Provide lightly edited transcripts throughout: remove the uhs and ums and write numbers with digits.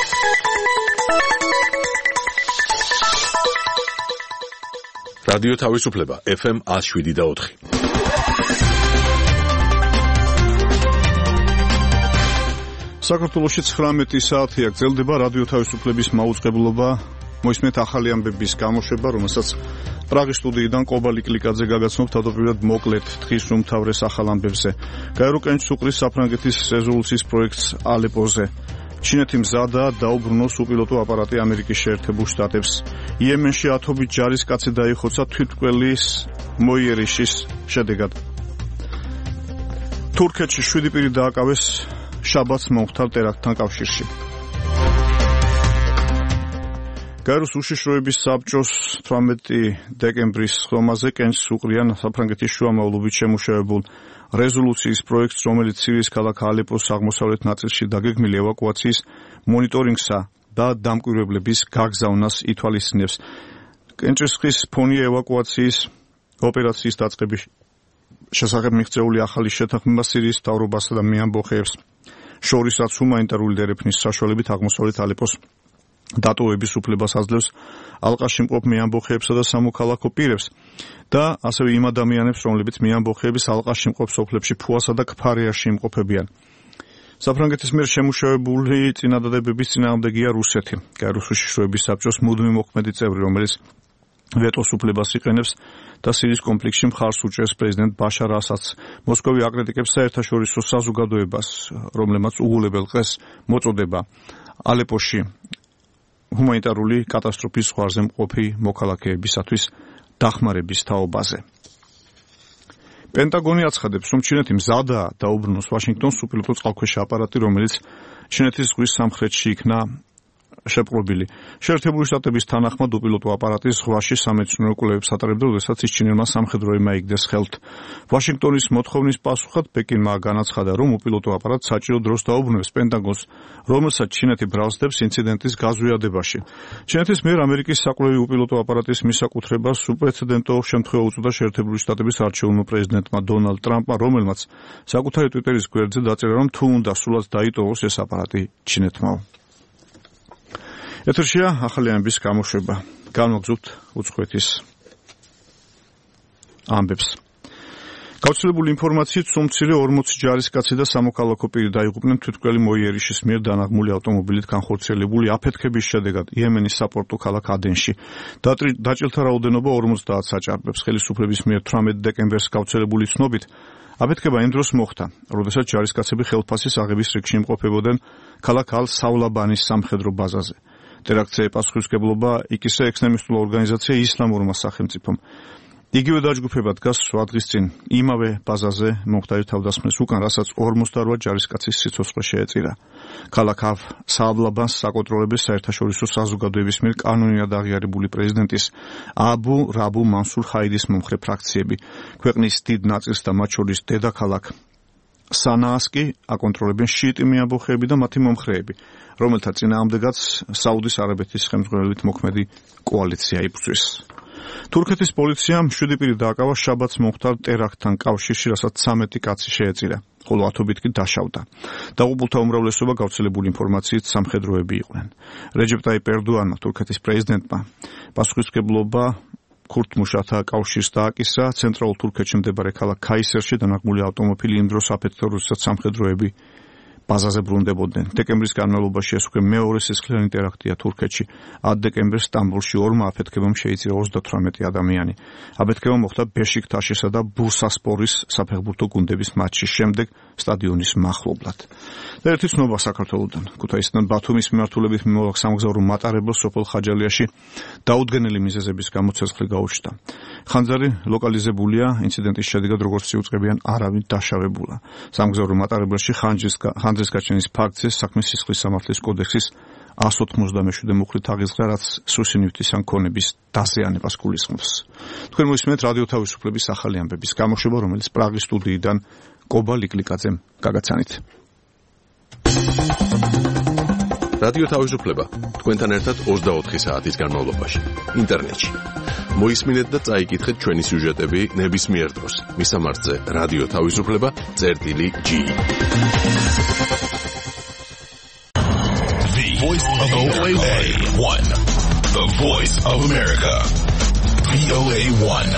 რადიო თავისუფლება FM 107.4. საქართველოში 19 საათია გრძელდება რადიო თავისუფლების მაუწყებლობა. მოისმენთ ახალი ამბების გამოშვება, რომელსაც პრაღის სტუდიიდან კობა ლიკლიკაძე გაგაცნობთ თავდაპირველად მოკლედ დღის უმთავრეს ახალ ამბებზე. გაერო კენჭს უყრის საფრანგეთის რეზოლუციის პროექტს ალეპოზე. ჩინეთი მზადაა დაუბრუნოს უპილოტო აპარატი ამერიკის შეერთებულ შტატებს. იემენში ათობით ჯარისკაცი დაიხოცა თვითმკვლელის მოიერიშის შედეგად. თურქეთში 7 პირი დააკავეს შაბათს მომხდარ ტერაქტთან კავშირში. გაეროს უშიშროების საბჭოს 18 დეკემბრის ხომაზე კენჭს უყრიან საფრანგეთის შუამავლობით შემუშავებულ რეზოლუციის პროექტს, რომელიც სირიის ქალაქ ალეპოს აღმოსავლეთ ნაწილში დაგეგმილი ევაკუაციის მონიტორინგსა და დამკვირვებლების გაგზავნას ითვალისწინებს. კენჭისყრის ფონია ევაკუაციის ოპერაციის დაწყების შესახებ მიღწეული ახალი შეთანხმება სირიის მთავრობასა და მეამბოხეებს შორისაც ჰუმანიტარული დერეფნის საშუალებით აღმოსავლეთ ალეპოს დატოვების უფლებას აძლევს ალყაში მყოფ მეამბოხეებსა და სამოქალაქო პირებს და ასევე იმ ადამიანებს, რომლებიც მეამბოხეების ალყაში მყოფ სოფლებში ფუასა და ქფარეაში იმყოფებიან. საფრანგეთის მიერ შემუშავებული წინადადებების წინააღმდეგია რუსეთი. გაეროს უშიშროების საბჭოს მუდმივ მოქმედი წევრი, რომელიც ვეტოს უფლებას იყენებს და სირიის კონფლიქტში მხარს უჭერს პრეზიდენტ ბაშარ ასადს. მოსკოვი აკრიტიკებს საერთაშორისო საზოგადოებას, რომლებმაც უგულებელ დღეს მოწოდება ალეპოში ჰუმანიტარული კატასტროფის ზღვარზე მყოფი მოქალაქეებისათვის დახმარების თაობაზე. პენტაგონი აცხადებს, რომ ჩინეთი მზადაა დაუბრუნოს ვაშინგტონს უპილოტო წყალქვეშა აპარატი, რომელიც ჩინეთის ზღვის სამხრეთში იქნა შეპყრობილი. შეერთებული შტატების თანახმად უპილოტო აპარატი ზღვაში სამეცნიერო კვლევებს ატარებდა, როდესაც ის ჩინელმა სამხედროებმა იგდეს ხელთ. ვაშინგტონის მოთხოვნის პასუხად პეკინმა განაცხადა, რომ უპილოტო აპარატს საჭირო დროს დაუბრუნებს პენტაგონს, რომელსაც ჩინეთი ბრალსდებს ინციდენტის გაზვიადებაში. ჩინეთის მიერ ამერიკის საკვლევი უპილოტო აპარატის მისაკუთრებას უპრეცედენტო შემთხვევა უწოდა შეერთებული შტატების არჩეულმა პრეზიდენტმა დონალდ ტრამპმა, რომელმაც საკუთარი ტვიტერის გვერდზე დაწერა, რომ თუ უნდა სულაც დაიტოვოს ეს აპარატი ჩინეთმა. ეთერშია ახალი ამბების გამოშვება. განვაგრძობთ უცხოეთის ამბებს. გავრცელებული ინფორმაციით, სუმცირე 40 ჯარისკაცი და სამოქალაქო პირი დაიღუპნენ თვითმკვლელი მოიერიშის მიერ დანაღმული ავტომობილით განხორციელებული აფეთქების შედეგად იემენის საპორტო ქალაქ ადენში. დაჭილთა რაოდენობა 50 საჭარბებს. ხელისუფლების მიერ 18 დეკემბერს გავრცელებული ცნობით, აფეთქება იმ დროს მოხდა, როდესაც ჯარისკაცები ხელფასის აღების რიგში იმყოფებოდნენ ქალაქ ალ-სავლაბანის სამხედრო ბაზაზე. ტერაქტზე პასუხისმგებლობა იქისა ექსტრემისტულ ორგანიზაცია ისლამურმა სახელმწიფომ. იგივე დაჯგუფება დგას სხვა დღის წინ იმავე ბაზაზე მომხდარი თავდასხმის უკან, რასაც 48 ჯარისკაცის სიცოცხლე შეეწირა. ქალაქ ალ-სავლაბანს საკონტროლებდეს საერთაშორისო საზოგადოების მიერ კანონიურად აღიარებული პრეზიდენტის აბუ რაბუ მანსურ ჰაიდის მომხრე ფრაქციები. ქვეყნის დიდ ნაწილს და მათ შორის დედაქალაქ სანაას კი აკონტროლებენ შიიტი მეამბოხეები და მათი მომხრეები, რომელთა წინააღმდეგაც საუდის არაბეთის ხელმძღვანელობით მოქმედი კოალიცია იბრძვის. თურქეთის პოლიციამ 7 პირი დააკავა შაბათს მომხდარ ტერაქტთან კავშირში, რასაც 13 კაცი შეეწირა, ხოლო 10-ობით კი დაშავდა. დაღუპულთა უმრავლესობა გავრცელებული ინფორმაციით სამხედროები იყვნენ. რეჯეპ ტაიპ ერდოანმა, თურქეთის პრეზიდენტმა, პასუხისმგებლობა ქურთმუშათა კავშირს დააკისრა ცენტრალურ თურქეთში მდებარე ქალაქ ქაისერში დანაღმული ავტომობილი იმ დროს აფეთქდა, როდესაც სამხედროები ბაზაზე ბრუნდებოდნენ. დეკემბრის განმავლობაში ეს უკვე მეორე სისხლიანი ტერაქტია თურქეთში. 10 დეკემბერს სტამბოლში ორმა აფეთქებამ შეიწირა 38 ადამიანი. აფეთქება მოხდა ბეშიქტაშისა და ბურსასპორის საფეხბურთო გუნდების მატჩის შემდეგ სტადიონის მახლობლად. და ერთი ცნობა საქართველოდან. ქუთაისიდან ბათუმის მიმართულებით მიმოვაქ სამგზავრო მატარებელს სოფელ ხაჯალიაში დაუდგენელი მიზეზების გამო ცეცხლი გაუჩნდა. ხანძარი ლოკალიზებულია, ინციდენტის შედეგად როგორც იუწყებიან არავინ დაშავებულა. სამგზავრო მატარებელში ხანძრის გაჩენის ფაქტზე საქმის სისხლის სამართლის კოდექსის 197 მუხლით აღიზღრა, რაც სუსინივთის ან ქონების დაზიანებას გულისხმობს. თქვენ მოისმენთ რადიო თავისუფლების ახალი ამბების გამოშვება, რომელიც პრაღის სტუდიიდან კობა ლიკლიკაძემ გაგაცანით. რადიო თავისუფლება თქვენთან ერთად 24 საათის განმავლობაში ინტერნეტში. მოისმინეთ და წაიკითხეთ ჩვენი სიუჟეტები ნებისმიერ დროს. მისამართზე რადიო თავისუფლება.gi. voice of VOA1. The voice of America. VOA1.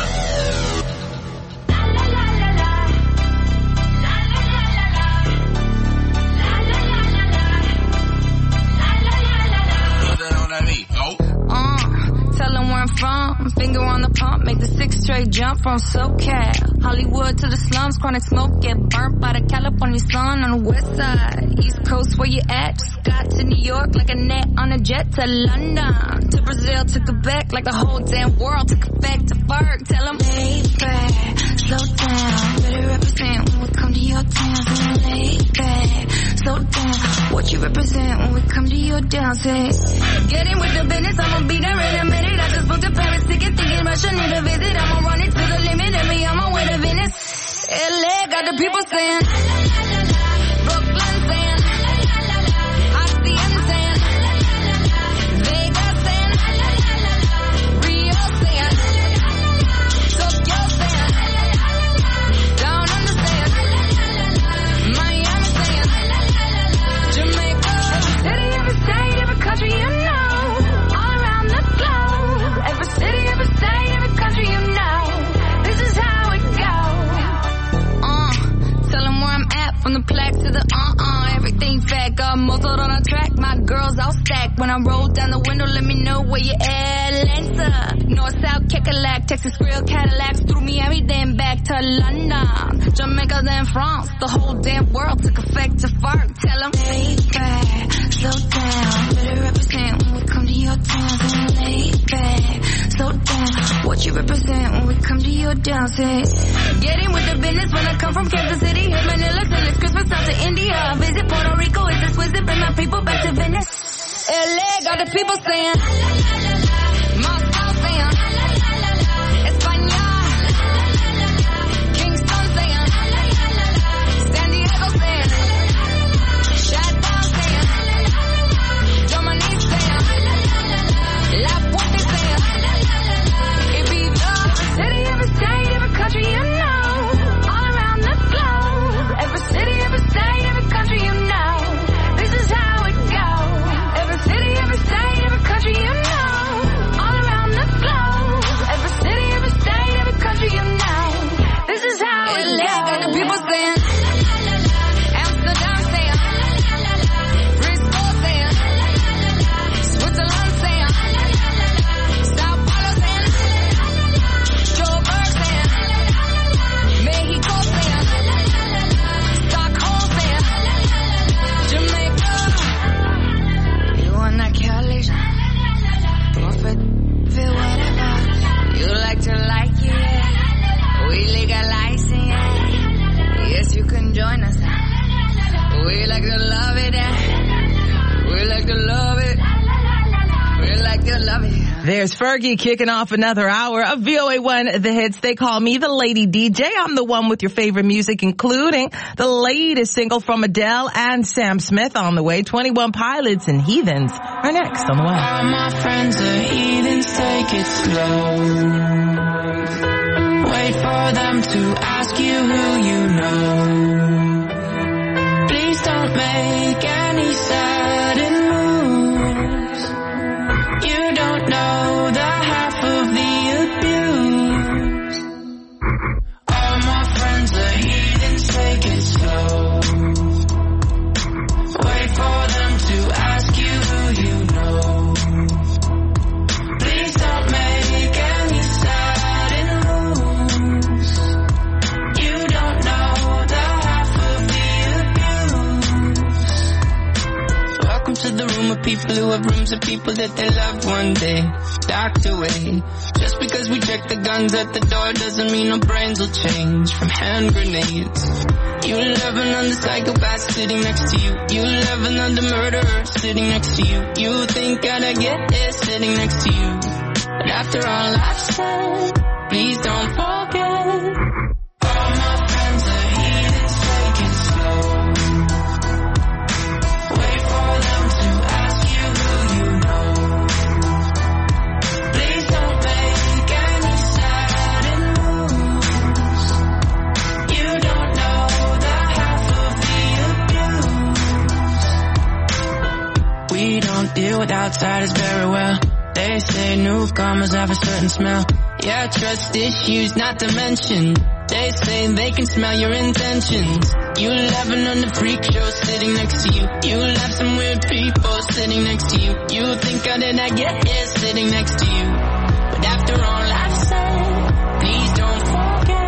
Tell them where I'm from, finger on the pump, make the 6 straight jump from SoCal. Hollywood to the slums, chronic smoke, get burnt by the California sun on the west side. East Coast, where you at? Just got to New York like a net on a jet to London. To Brazil, to Quebec, like the whole damn world took effect to Ferg. Tell them, lay back, slow down, better represent when we come to your town. Lay back, slow down, what you represent when we come to your down. Say, get in with the business, I'ma be there in a minute. I just booked a Paris ticket, thinking Russia need a visit. I'ma run it to the limit, and me on my way to Venice. LA got the people saying, Brooklyn saying, Hacienda saying, Vegas saying, Rio saying, Tokyo saying, Down Under saying, Miami saying, Jamaica. City, every state, every country you know. Every city, every state, every country you know. This is how it goes. Tell them where I'm at, from the plaque to the everything fat, got muzzled on a track. My girls all stacked. When I roll down the window, let me know where you at. Atlanta, North, South, Kekalak, Texas, Grill, Cadillacs, through Miami, then back to London, Jamaica, then France. The whole damn world took effect to Ferg. Tell them, lay back, slow down, better represent when we come to your town. Lay back, slow down, what you represent when we come to your down. Say, get in with the business when I come from Kansas City, hit Manila, till it's Christmas out to India. I visit Puerto Rico, it's exquisite, bring my people back to Venice. LA got the people saying, Moscow saying, España, Kingston saying, San Diego saying, Chateau saying, Germany saying, La Puente saying, Ibiza. City, every state, every country you know. All around the globe. Every city, every state, every country you know. This is how it goes. Every city, every state, every country you know. All around the globe. Every city, every state, every country you know. This is how it goes. Got the people saying, Amsterdam saying, Frisco saying, Switzerland saying, Sao Paulo saying, Joburg saying, Mexico saying, Stockholm saying, Jamaica. You want that California? Feel whatever you like to like it. Yeah. We legalize it. Yeah. Yes, you can join us. We like to love it. Yeah. We like to love it. We like to love it. There's Fergie kicking off another hour of VOA1 The Hits. They call me the Lady DJ. I'm the one with your favorite music, including the latest single from Adele and Sam Smith on the way. 21 Pilots and Heathens are next on the way. All my friends are heathens, take it slow. Wait for them to ask you who you know. Please don't make any sudden moves. You don't know the half of the abuse. All my friends are heathens, take it slow. Wait for them to ask you who you know. Please don't make any sudden moves. You don't know the half of the abuse. Welcome to the room of people who have rooms of people that they loved one day docked away. Just because we check the guns at the door doesn't mean our brains will change from hand grenades. You love another psychopath sitting next to you. You love another murderer sitting next to you. You think I'd get it sitting next to you. But after all I've said, please don't forget. All my friends are heathens, take it slow. Wait for them to ask you who you know. Please don't make any sudden moves. You don't know the half of the abuse. We don't deal with outsiders very well. They say newcomers have a certain smell. Yeah, trust issues not to mention. They say they can smell your intentions. You laughing on the freak show sitting next to you. You laugh some weird people sitting next to you. You think how did I get here sitting next to you? But after all I've said, please don't forget.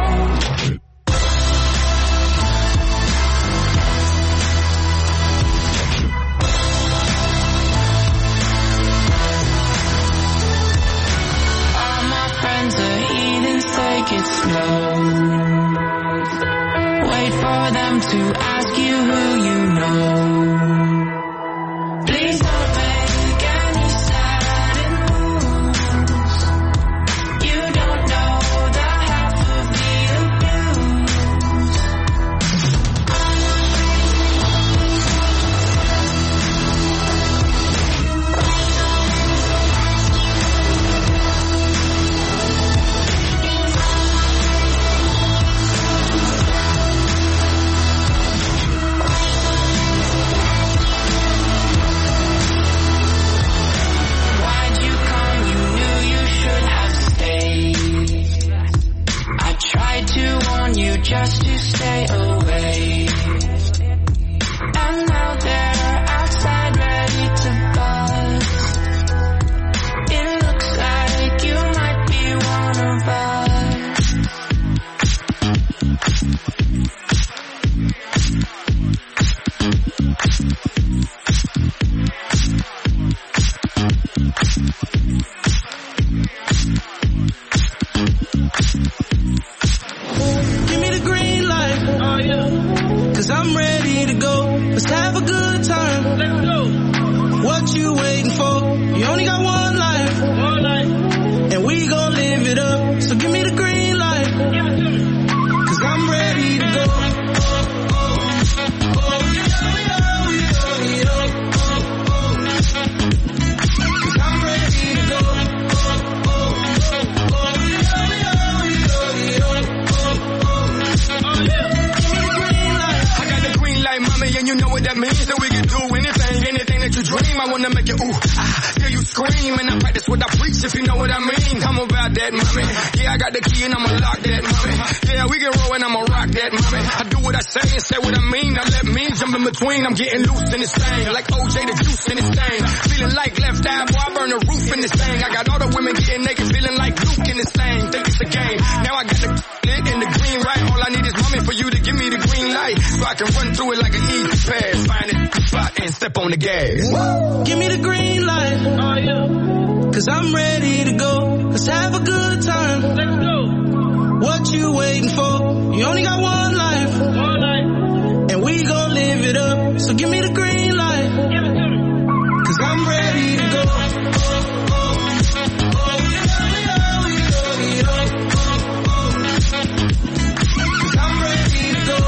All my friends are heathens, take it slow. Wait for them to ask you who you know. Please don't make any sudden moves. You don't know the half of the abuse. Why'd you come? You knew you should have stayed. I tried to warn you just to stay away. And now they're outside ready to bust. It looks like you might be one of us. Give me the green light. Oh yeah. Cause I'm ready to go. Let's have a good time. Let's go. What you waiting for? You only got one life. One life. And we gon' live it up. So give me the green light. Give it to me. Cause I'm ready to go. Cause I'm ready to go. I got the green light, mommy, and you know what that means. That we can do anything that you dream. I wanna make you ooh, hear you scream, and I practice what I preach, if you know what I mean. I'm about that, mommy. Yeah, I got the key and I'ma lock that, mommy. Yeah, we can roll and I'ma rock that, mommy. I do what I say and say what I mean. Now let me jump in between. I'm getting loose in this thing, like OJ the juice in this thing. Feeling like left eye, boy, I burn the roof in this thing. I got all the women getting naked, feeling like Luke in this thing. Think it's a game. Now I got the lit and the green right. All I need is mommy for you to give me the green light, so I can run through it like an easy pass. Find it spot and step on the gas. Give me the green light. Oh yeah. Cause I'm ready to go. Let's have a good time. Let's go. What you waiting for? You only got one life. One life. And we gon' live it up. So give me the green light. Give it to me. Cause I'm ready to go. Cause I'm ready to go.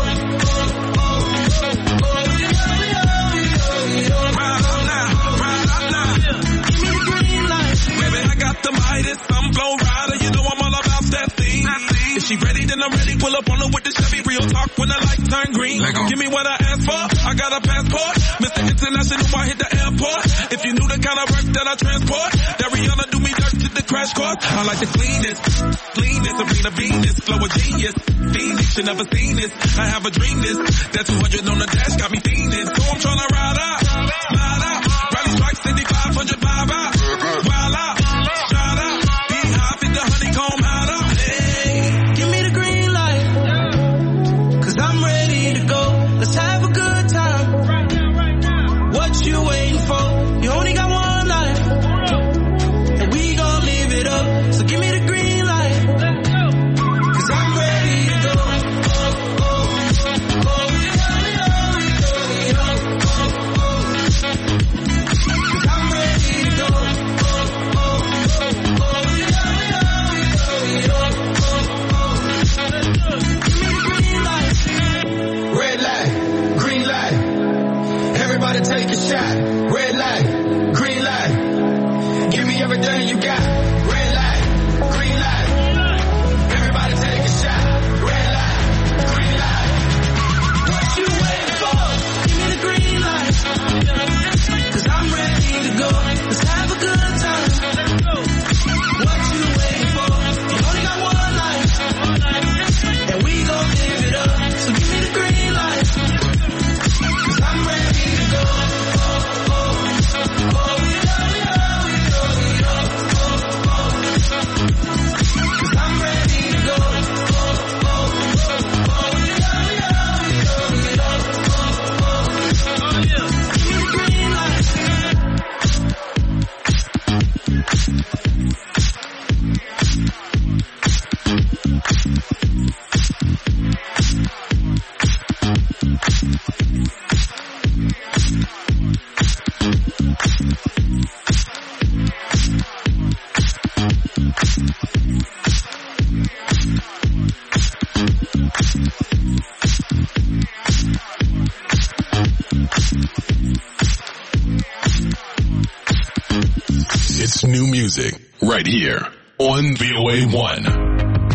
The Midas, I'm flow rider, you know I'm all about that thing. If she ready, then I'm ready. Pull up on her with the Chevy, real talk when the lights turn green. Give me what I asked for, I got a passport. Mr. International, I hit the airport. If you knew the kind of work that I transport, that Rihanna do me dirt to the crash course. I like the cleanest, Serena Venus, flow a genius. Phoenix, you never seen this. I have a dream this, that 200 on the dash got me fiending. So I'm tryna ride out, slide out, rally strike, 500 vibe out, wild out. Give me the green light. Cause I'm ready to go. Let's have a good time. What you waiting for? You only got one life. And we gon' live it up. So give me the green light. Cause I'm ready to go. It's new music right here on VOA1.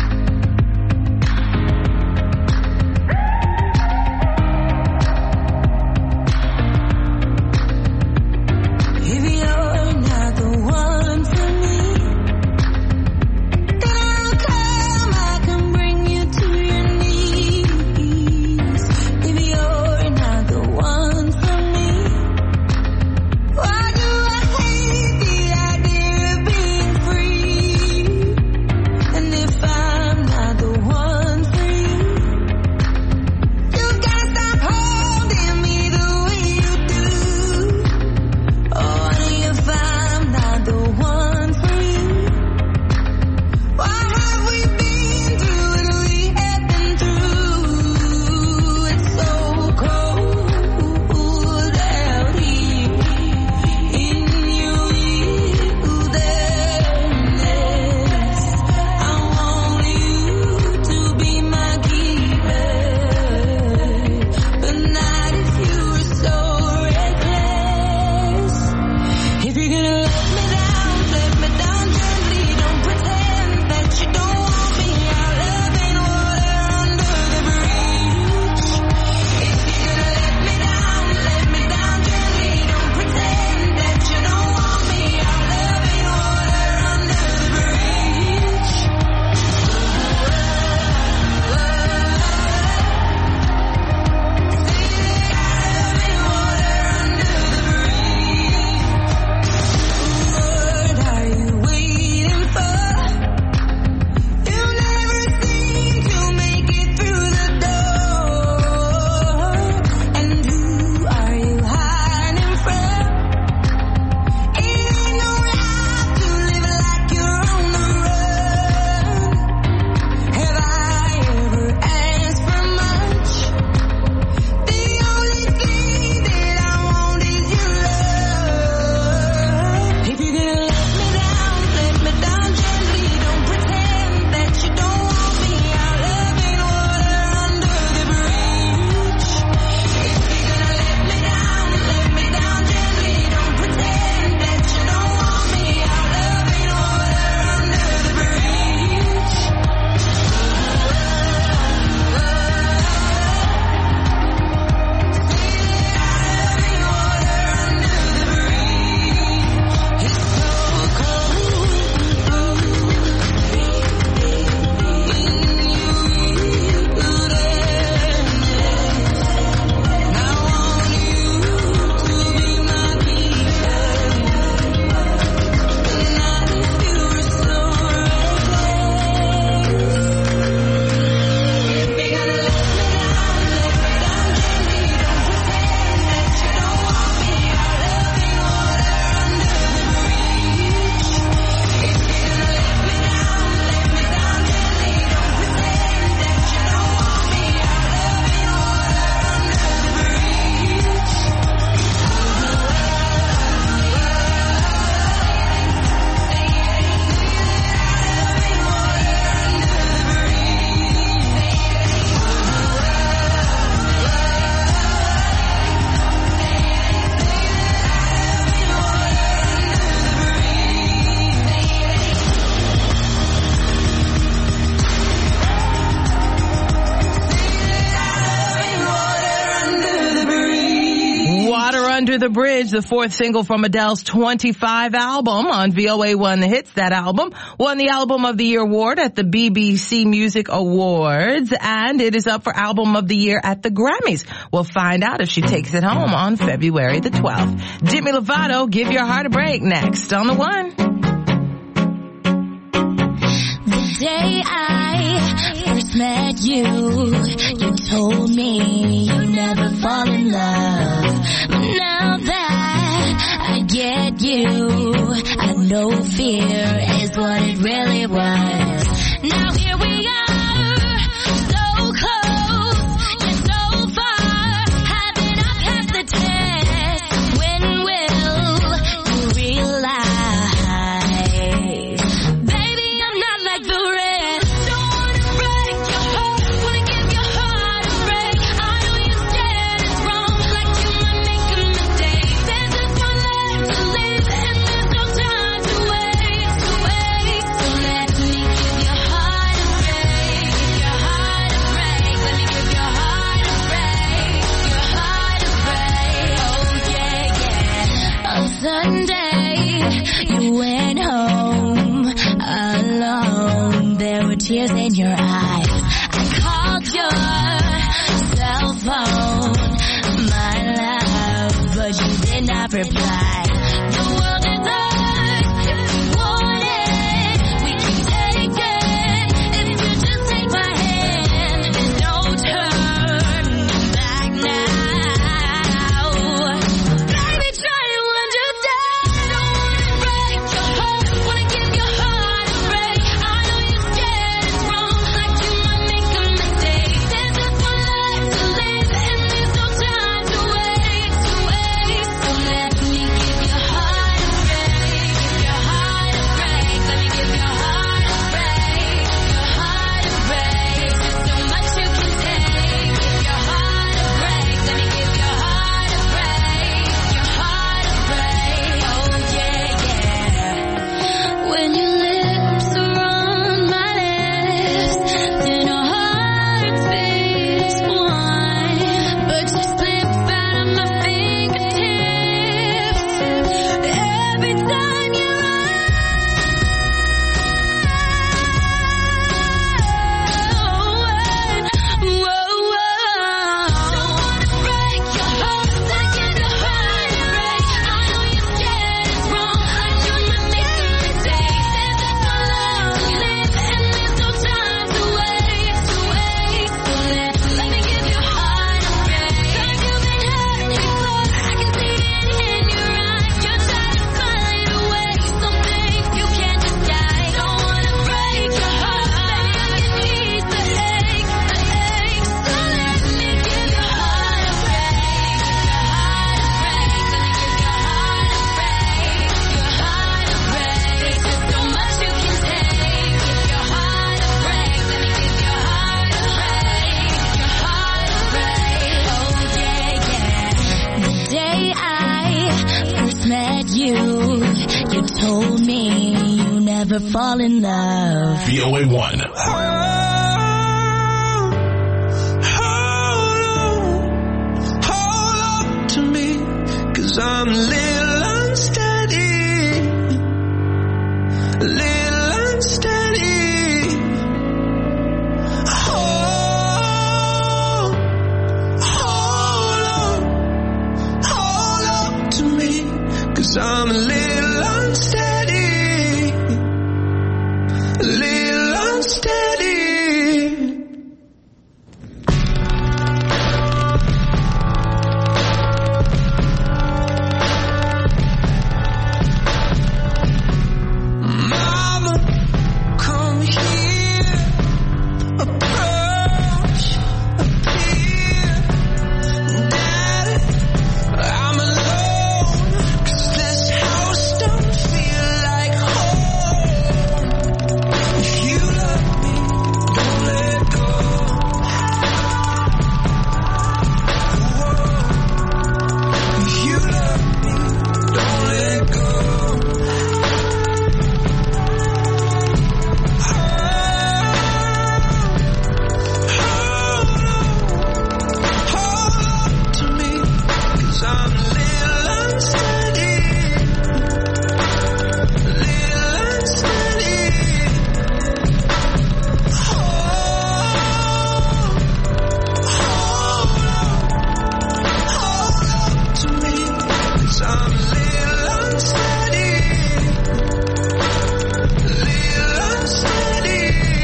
Under the Bridge, the fourth single from Adele's 25 album on VOA1 The Hits. That album won the Album of the Year award at the BBC Music Awards, and it is up for Album of the Year at the Grammys. We'll find out if she takes it home on February the 12th. Demi Lovato, Give Your Heart a Break, next on The One. The day I first met you, you told me you never fall in love. But now that I get you, I know fear is what it really was. Now here we are, so close, yet so far. Haven't I passed the test? When will you realize? Baby, I'm not like the rest. Don't wanna break your heart, wanna give your heart a break. I know you're scared it's wrong, like you might make a mistake. There's just one life to live, and there's no time to Sunday, you went home alone. There were tears in your eyes. I called your cell phone, my love, but you did not reply. The world is ours if we want it. We can take it if you just take my hand. There's no turning back now. Baby, try to understand. Don't wanna break your heart, wanna give your heart a break. I know you're scared it's wrong, like you might make a mistake. There's just one life to live, and there's no time to waste. So let me give your heart a break, give your heart a break. Let me give your heart a break, your heart a break. There's so much you can take. Give your heart a break. Let me give your heart a break, your heart a break. Oh yeah, yeah. When your lips are on my lips, then our hearts beat as one. But you slip out of my fingertips every time you're Don't wanna break your heart, like give your heart a break. I know you're scared it's wrong, like you might make a mistake. There's just one love to live, and there's no time to waste. So let me give your heart a break. 'Cause you've been hurt before, I can see it in your eyes. You're trying to smile it away, something you can't disguise. Don't wanna break your heart, baby, I can ease the ache, the ache. So let me give your heart a break, your heart a break. Let me give your heart a break, your heart a break. There's just so much you can take. Give your heart a break. Let me give your heart a break, your heart a break. Oh yeah, yeah. The day I first met you, you told me you never fall in love. VOA 1. Hold on to me, 'cause I'm a little unsteady. A little unsteady. Hold on to me, 'cause I'm a little unsteady. A little unsteady. Mama, come here. Approach, appear. Daddy, I'm alone, 'cause this house don't feel like home. If you love me, don't let go. Whoa. If you love me, don't let go. Hold on to me, 'cause I'm a little unsteady. A little unsteady. Hold on to me, 'cause I'm a little unsteady. A little unsteady.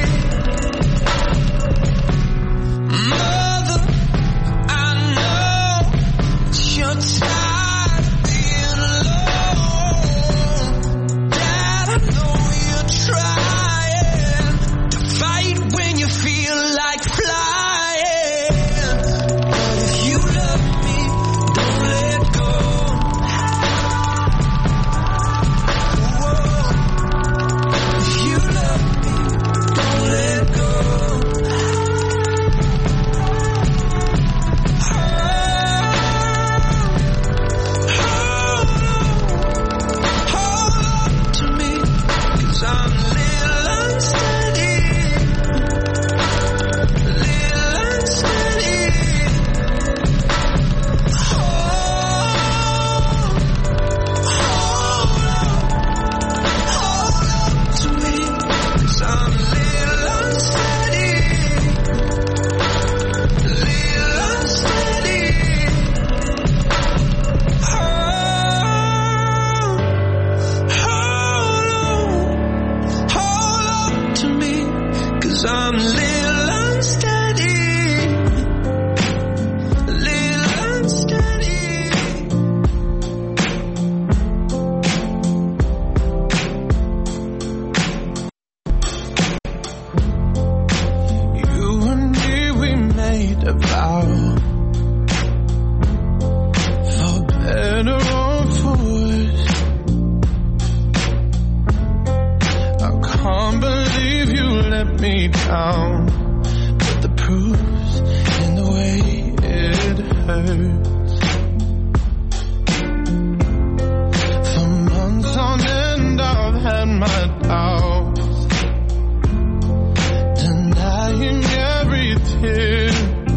Mother, I know you're tired of being alone. Dad, I know you're trying to fight when you feel like flying. But if you love me, don't let go. let me down, but the proof's in the way it hurts. For months on end I've had my doubts, denying every tear.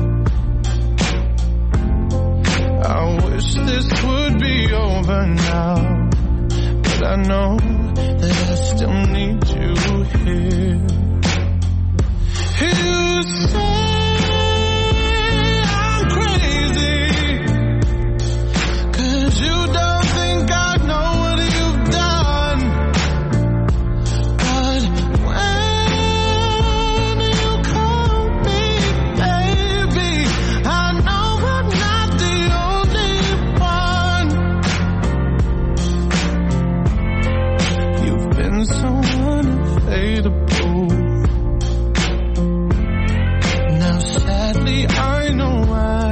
I wish this would be over now, but I know that I still need you here. You say I'm crazy, 'cause you don't think I know what you've done. But when you call me baby, I know I'm not the only one. You've been so unfadable. Now sadly I know why.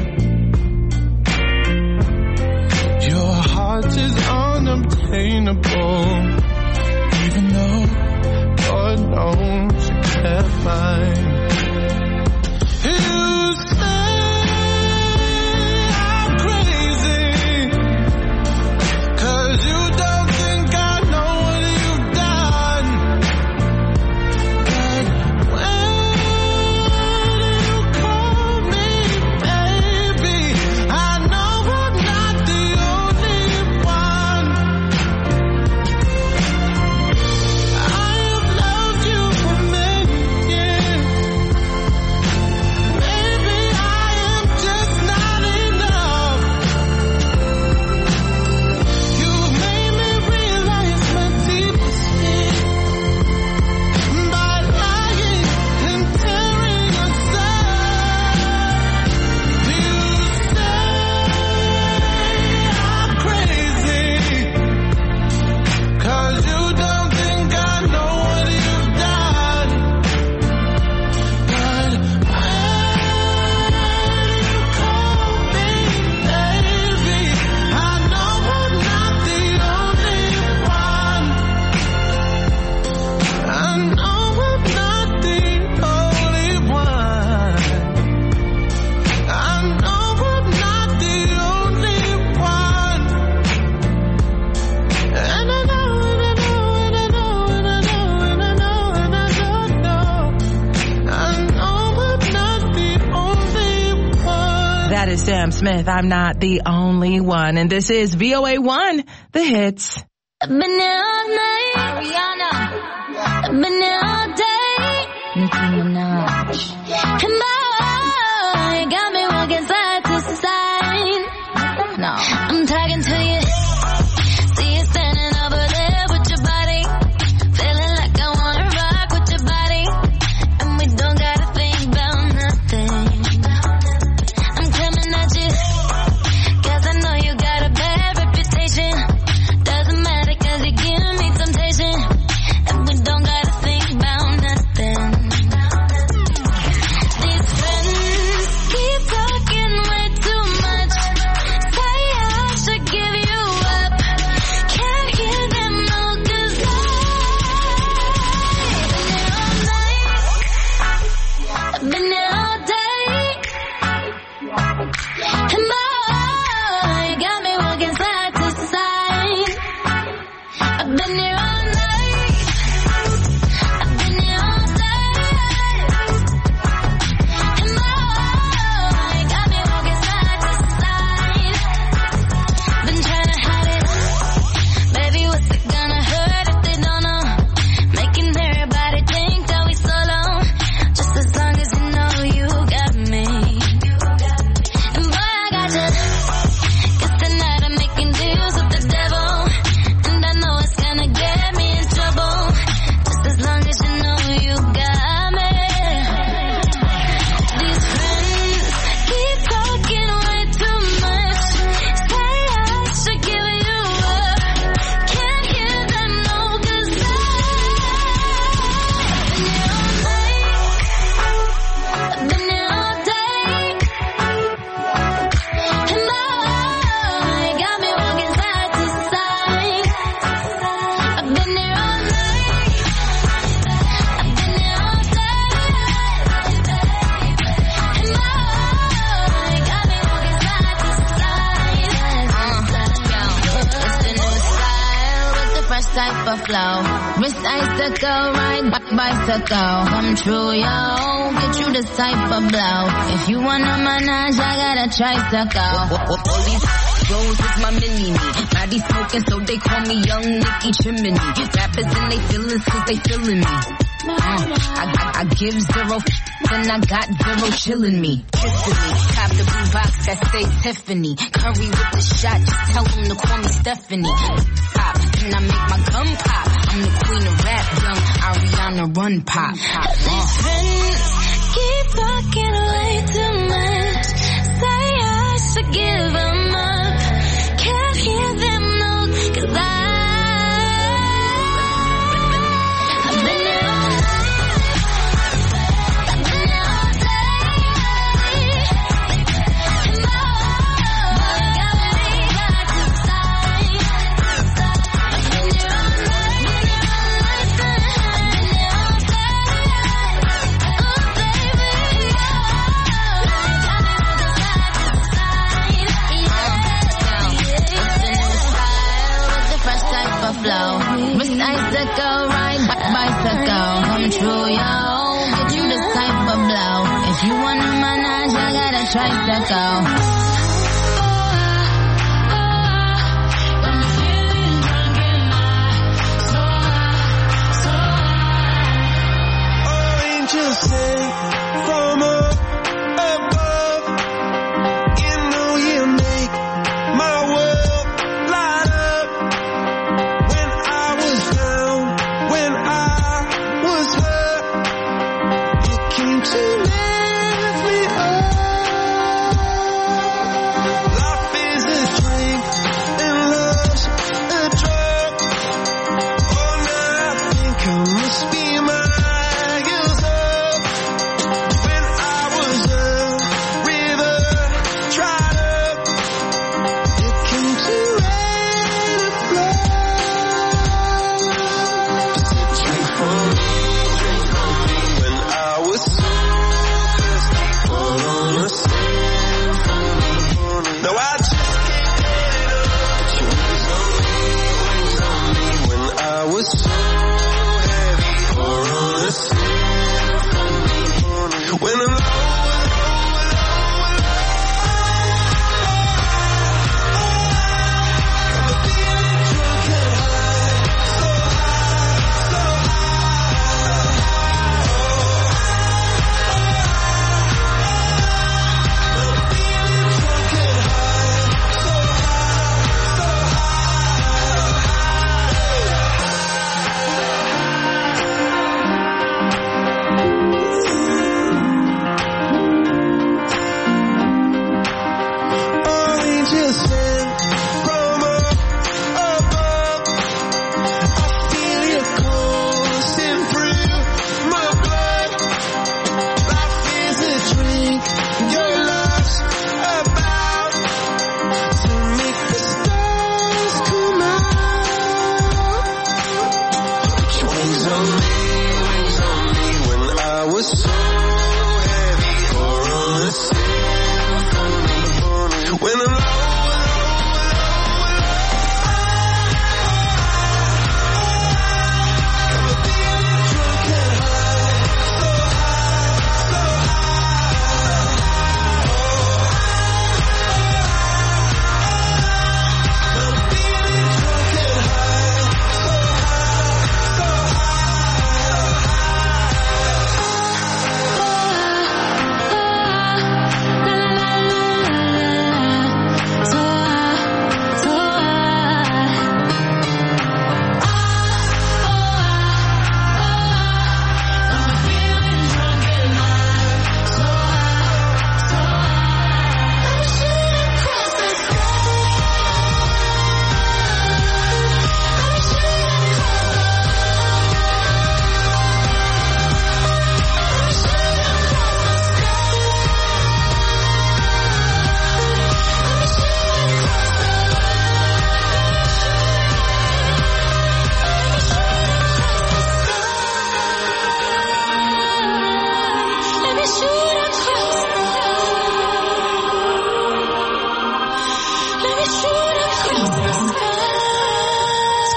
Your heart is unobtainable, even though God knows you kept mine. You say I'm crazy, 'cause you don't think I know what you've done. But when you call me baby, I know I'm not the only one. I have loved you for many years. Maybe I am just not enough. You've made me realize my deepest fear by lying and tearing us apart. You say I'm crazy, 'cause you don't think I know what you've done. But when you call me baby, I know I'm not the only one. I know I'm not the only one. I know I'm not the only one. And I know, and I know, and I know, and I know, and I know, and I know. I know I'm not the only one. That is Sam Smith. I'm not the only one. And this is VOA1, the hits. I've been here all night, Ariana. I've been here all day, Nicki Minaj. And boy, you got me walking side to side. No, I'm talking to you. See you standing over there with your body, feeling like I wanna rock with your body, and we don't gotta think about nothing. I'm coming at you, 'cause I know you got a bad reputation. Doesn't matter 'cause you give me temptation, and we don't gotta think about nothing. These fresh type of flow. Wrist icicle, ride bicycle. Come true, yo. Get you this type of blow. If you wanna manage, I got a tricycle. All these rolls is my mini-me. Body smoking, so they call me Young Nicky Chimney. Rappers and they feelings, cause they feeling me. I give zero and I got zero chillin' me. Kissing me. Cop the blue box that says Tiffany. Curry with the shot, just tell them to call me Stephanie. Pop, and I make my gum pop. I'm the queen of rap, young Ariana Run Pop. These friends keep talking way too much. Say I should give them up. Can't hear them no, cause I've been there all night. I've been there all day. And boy, got me back inside. I've been there all night. Been there all day. Oh baby, got me fresh type of flow. Wrist icicle, ride bicycle. Come true, yo. Get you this type of blow. If you wanna manage, I got a tricycle. Angels sing from up above. You know you make my world light up. When I was down, when I was hurt, you came to lift me up.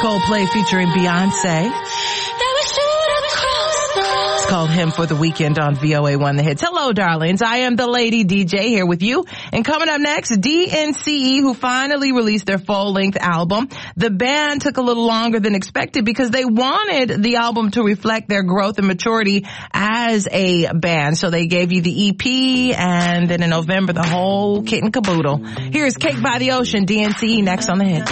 Coldplay featuring Beyonce. It's called Him for the Weekend on VOA1 The Hits. Hello, darlings. I am the Lady DJ here with you. And coming up next, DNCE, who finally released their full-length album. The band took a little longer than expected because they wanted the album to reflect their growth and maturity as a band. So they gave you the EP, and then in November, the whole kit and caboodle. Here's Cake by the Ocean, DNCE, next on The Hits.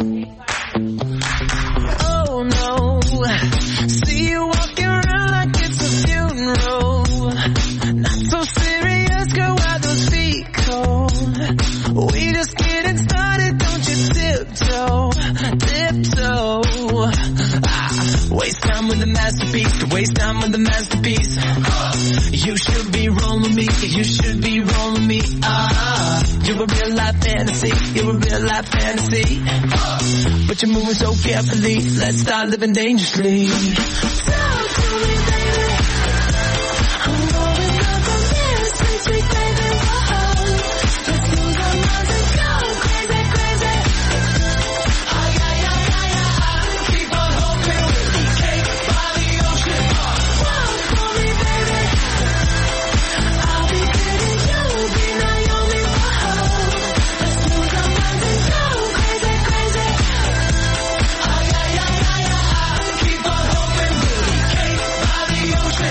Oh, no. See you walking around like it's a funeral. Not so serious, girl, why those feet cold? We just getting started, don't you tiptoe, tiptoe. Waste time with the masterpiece, waste time with the masterpiece. You should be rolling me, you should be rolling me. You're a real life fantasy, you're a real life fantasy. But you're moving so carefully, let's start living dangerously. Talk to me, baby. I'm going up from here, sweet, sweet baby. Whoa. Let's lose our minds and go crazy, crazy. Oh, yeah, yeah, yeah, yeah. Keep on hoping we'll be cake by the ocean. Walk for me, baby. I'll be pretty, you'll be Naomi. Whoa. Let's lose our minds and go crazy, crazy. Oh, yeah, yeah, yeah, yeah. Keep on hoping we'll be cake by the ocean.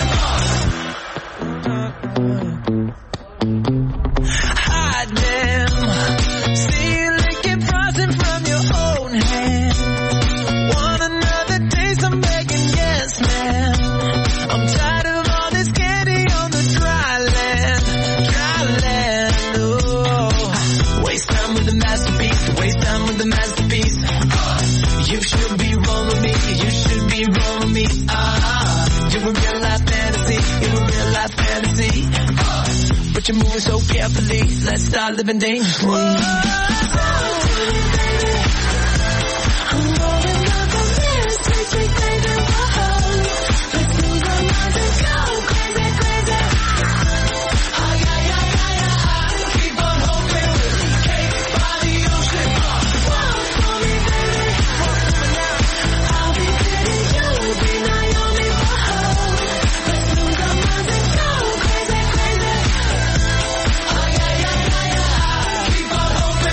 Hide them. See you licking frosting from your own hand. Want another taste? I'm begging, yes, ma'am. I'm tired of all this candy on the dry land, dry land. Oh, waste time with the masterpiece, waste time with the masterpiece. You should be rolling me, you should be rolling me. You're a real life fantasy, you're a real life fantasy. But you're moving so carefully, let's start living dangerously. Talk to me, baby. I'm rolling up from here, sweet, sweet baby. Whoa. Let's lose our minds and go crazy, crazy. Oh, yeah, yeah, yeah, yeah. Keep on hoping we'll be cake by the ocean. Walk for me, baby. I'll be pretty, you'll be Naomi. Whoa. Let's lose our minds and go crazy, crazy. Oh, yeah, yeah, yeah, yeah. Keep on hoping.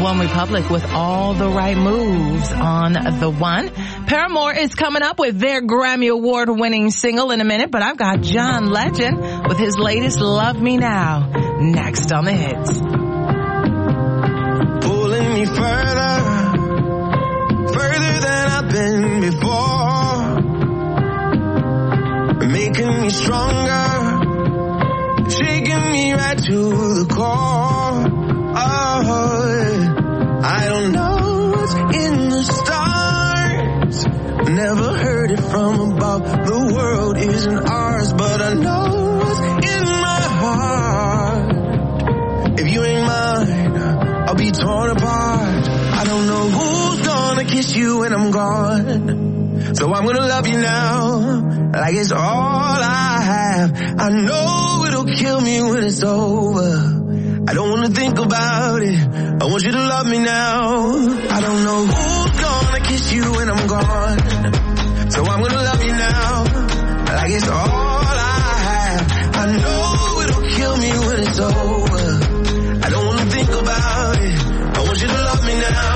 One Republic with All the Right Moves on the One. Paramore is coming up with their Grammy Award-winning single in a minute, but I've got John Legend with his latest Love Me Now next on the hits. Pulling me further than I've been before, making me stronger, shaking me right to the core. Oh, I don't know what's in the stars, never heard it from above. The world isn't ours, but I know what's in my heart. If you ain't mine, I'll be torn apart. I don't know who's gonna kiss you when I'm gone, so I'm gonna love you now like it's all I have. I know it'll kill me when it's over. I don't wanna think about it, I want you to love me now. I don't know who's gonna kiss you when I'm gone, so I'm gonna love you now like it's all I have. I know it'll kill me when it's over. I don't wanna think about it, I want you to love me now.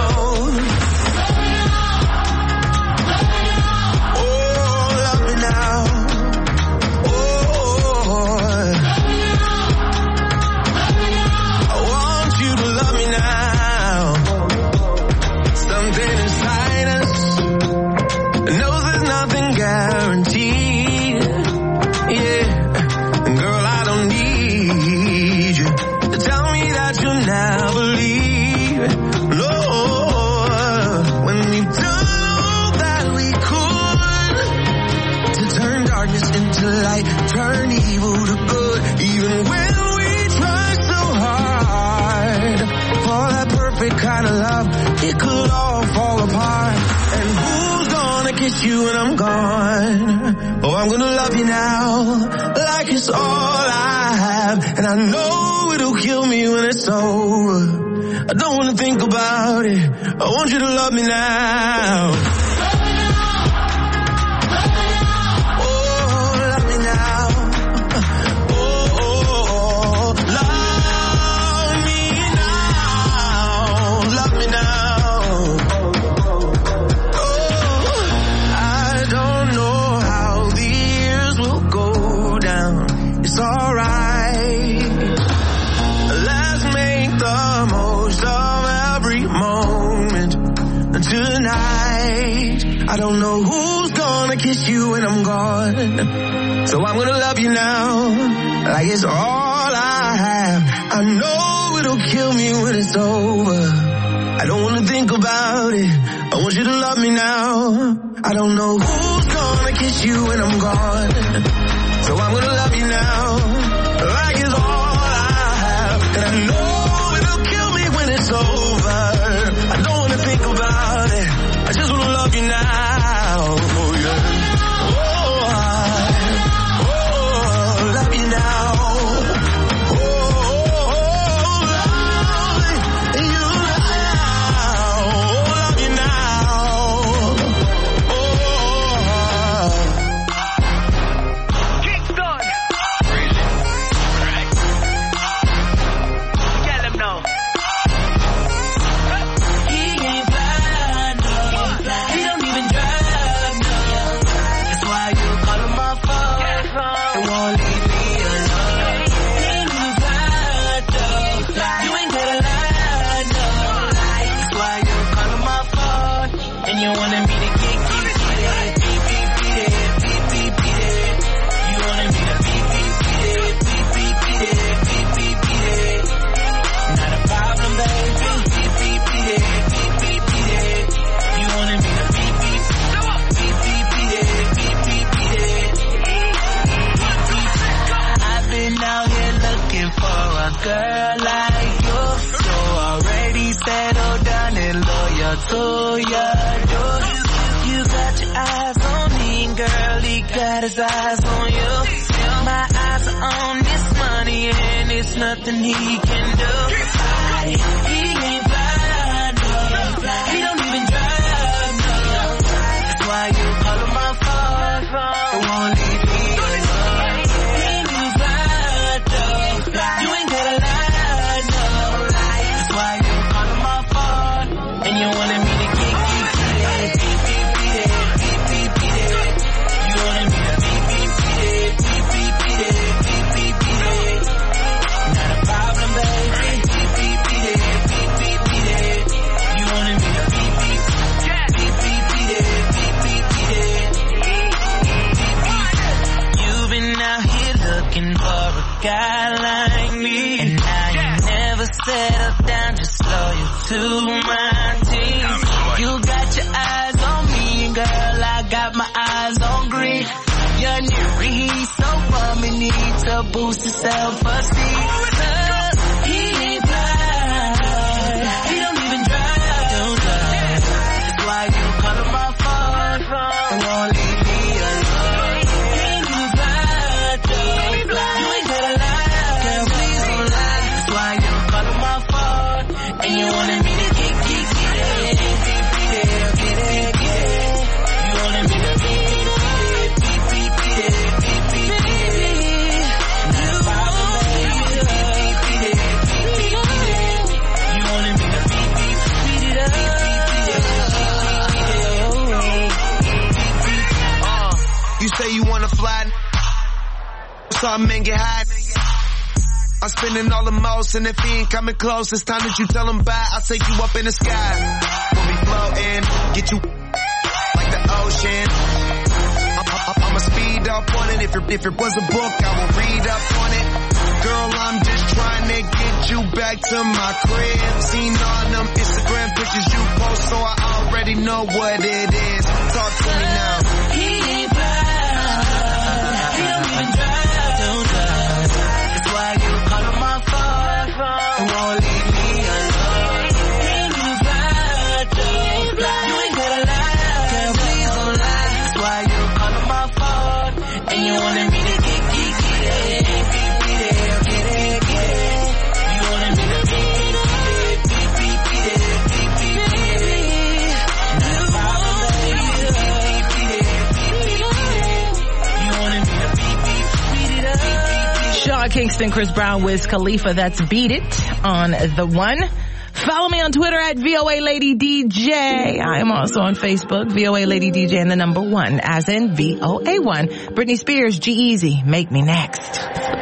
Turn evil to good, even when we try so hard for that perfect kind of love, it could all fall apart. And who's gonna kiss you when I'm gone? Oh, I'm gonna love you now like it's all I have. And I know it'll kill me when it's over. I don't wanna think about it, I want you to love me now. I don't know who's gonna kiss you when I'm gone, so I'm gonna love you now like it's all I have. I know it'll kill me when it's over. I don't wanna think about it, I want you to love me now. I don't know who's gonna kiss you when I'm gone, so I'm gonna love you now like it's all I have. And I know it'll kill me when it's over. I don't wanna think about it, I just wanna love you now. Oh yeah. Oh, love you now. Oh, love you now. Kickstart. Right. Get them know. He ain't fly, no. He don't even drive, no. That's why you call him my phone. It won't leave me alone. He ain't even fly, no. You ain't gotta lie, no. That's why you call him my phone. And you wanted me to get it. You wanted me to beat it. Not a problem, baby. You wanted me to beat it. I've been out here looking for a girl like you, so already settled down and loyal to your door. You got your eyes on me, girl, he got his eyes on you. My eyes are on this money and it's nothing he can do. He ain't fly, no. He don't even drive, no. That's why you call him my phone. It won't leave me alone. He ain't even fly, no. You ain't gotta lie, no. That's why you call him my phone. settle down, just slow you to my teeth. You got your eyes on me, girl, I got my eyes on green. You're near he's so bummy, need to boost his self-esteem. Cause he ain't blind, he don't even drive. That's why you call him my phone and won't leave me alone. He ain't even blind, you ain't gotta lie, girl, please don't lie. That's why you call him my phone and you wanted me to get it. You wanted me to get it. You say you wanna fly, so I men get high. I'm spending all the most, and if he ain't coming close, it's time that you tell him bye. I'll take you up in the sky. We'll be floating, get you like the ocean. I'ma speed up on it. If it was a book, I will read up on it. Girl, I'm just trying to get you back to my crib. Seen all them Instagram pictures you post, so I already know what it is. Talk to me now. He ain't blind, he don't even drive. That's why you call him my phone and won't leave me alone. He ain't even blind, you ain't gotta lie, girl, please don't lie. That's why you call him my phone and you wanted me to get it. You wanted me to get it. Sean Kingston, Chris Brown, Wiz Khalifa. That's Beat It on The One. Follow me on Twitter at VOA Lady DJ. I am also on Facebook, VOA Lady DJ and the number 1, as in VOA1. Britney Spears, G-Eazy, Make Me Next.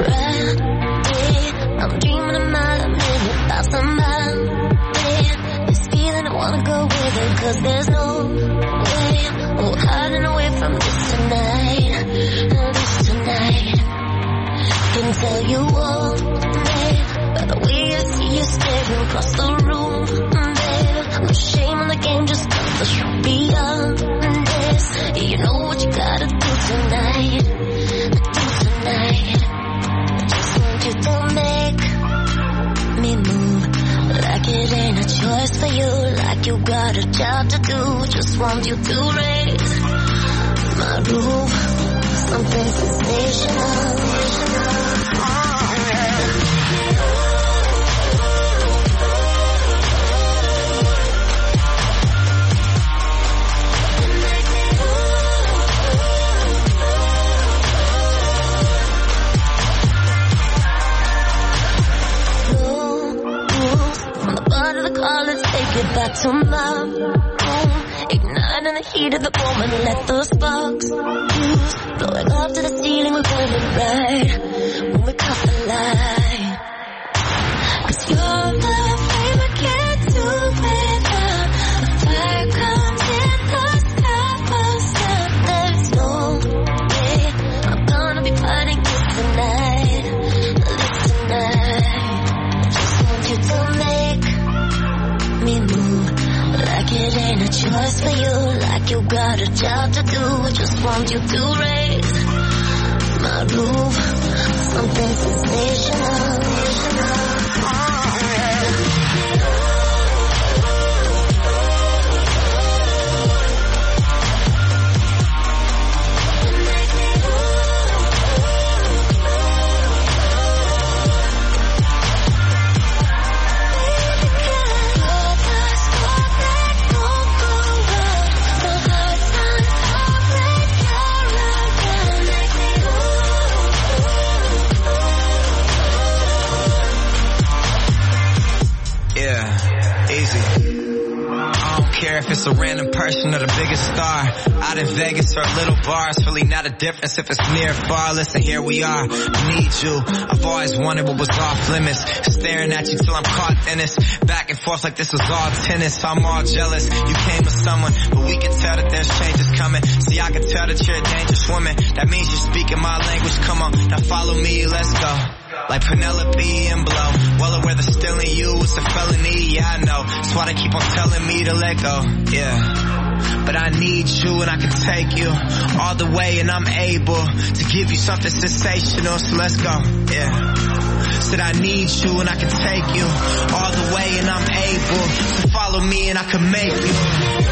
I'm dreaming a mile a minute about somebody. This feeling, I wanna go with it, cause there's no way. Oh, hiding away from this tonight. This tonight. Can tell you all, babe, by the way I see you staring across the room, babe. No shame in the game, just got the show beyond this. You know what you gotta do tonight. Do tonight. I just want you to make me move like it ain't a choice for you, like you got a job to do. Just want you to raise my roof. Something sensational. From the bottom of the car, let's take it back to my room. Ignite in the heat of the moment, let those sparks fuse. Blowing up to the ceiling, we're burning bright when we caught the light. Cause you're the flame I can't do without. The fire comes in the sky first up. There's no way I'm gonna be fighting you tonight. This tonight. I just want you to make me move like it ain't a choice for you, like you got a job to do. Just want you to raise my roof. Something sensational. If it's a random person or the biggest star out in Vegas or little bars, really not a difference if it's near or far. Listen, here we are, I need you. I've always wanted what was off limits, staring at you till I'm caught in this, back and forth like this was all tennis. I'm all jealous, you came with someone, but we can tell that there's changes coming. See, I can tell that you're a dangerous woman, that means you're speaking my language. Come on, now follow me, let's go. like Penelope and Blow. Well aware that stealing you is a felony, yeah I know. That's why they keep on telling me to let go, yeah. But I need you and I can take you all the way and I'm able to give you something sensational, so let's go, yeah. Said I need you and I can take you all the way and I'm able to follow me and I can make you.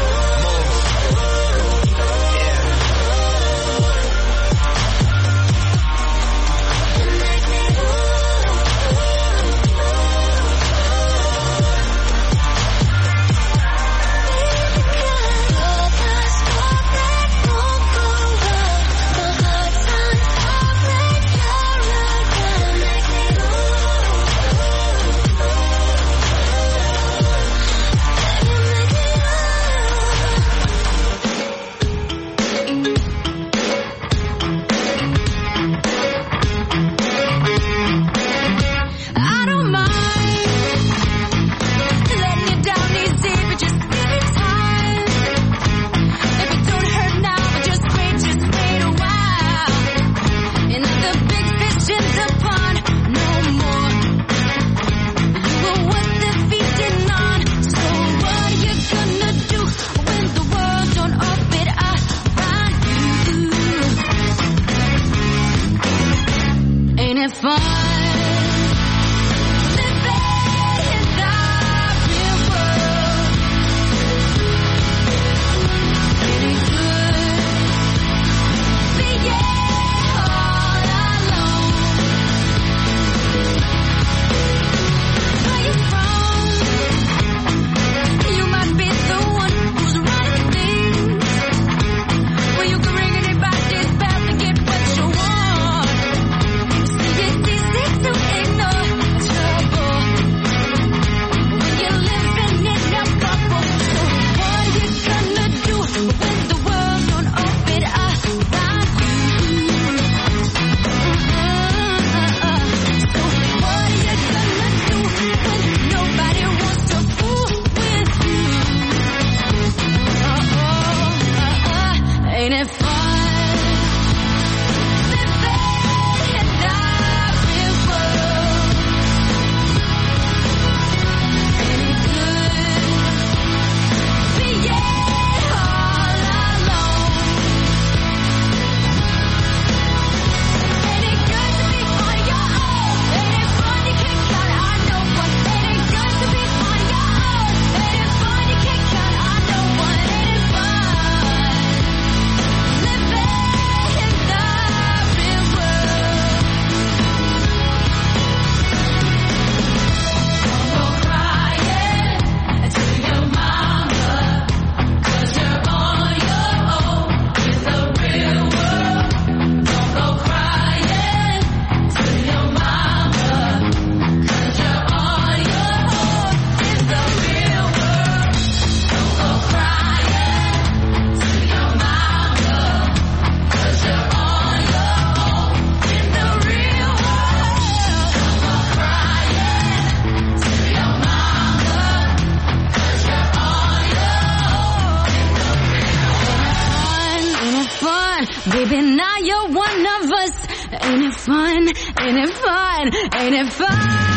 Baby, now you're one of us. Ain't it fun? Ain't it fun? Ain't it fun?